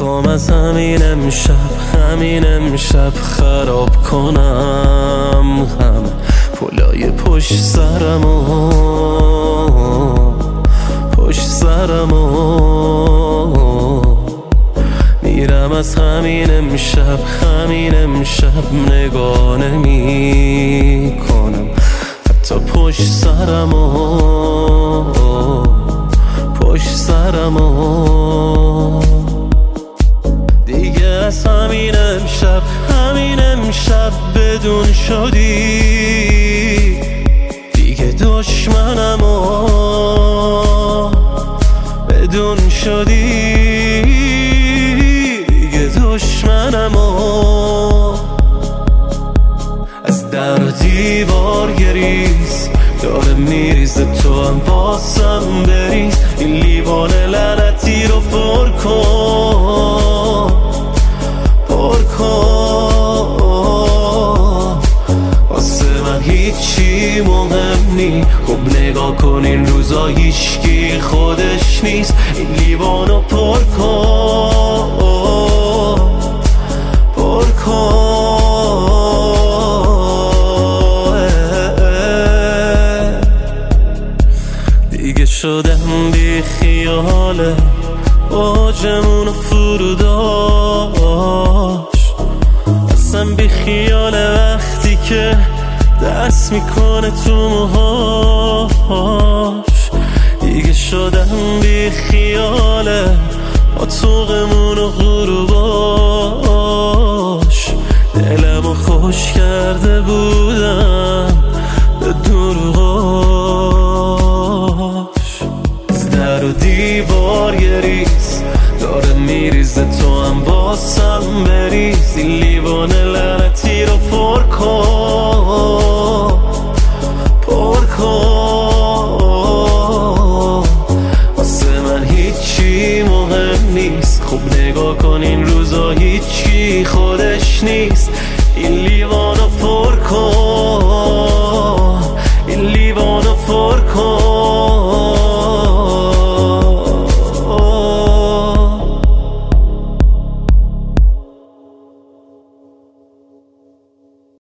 میخوام از همین امشب خراب کنم هم پلای پشت سرمو میرم از همین امشب نگاه نمی کنم حتی پشت سرمو دیگه از همین امشب بدون شدی دیگه دشمنمو بدون شدی دیگه دشمنمو از در و دیوار گریز داره میریزه تو هم واسم بریز این لیوان لعنتی رو پر کن واسه من هیچی مهم نی خب نگاه کن این روزا هیچکی خودش نیست این لیوانو پر کن دیگه شدم بی خیاله باجمونو فروداشت اصلا بی خیاله وقتی که دست میکنه تو موهاش دیگه شدم بی خیاله با طوقمونو غروباش دلمو خوش کرده بودم به دروغاش از در و دیوار گریز داره میریزه تو هم واسم بریز این لیوان لعنتی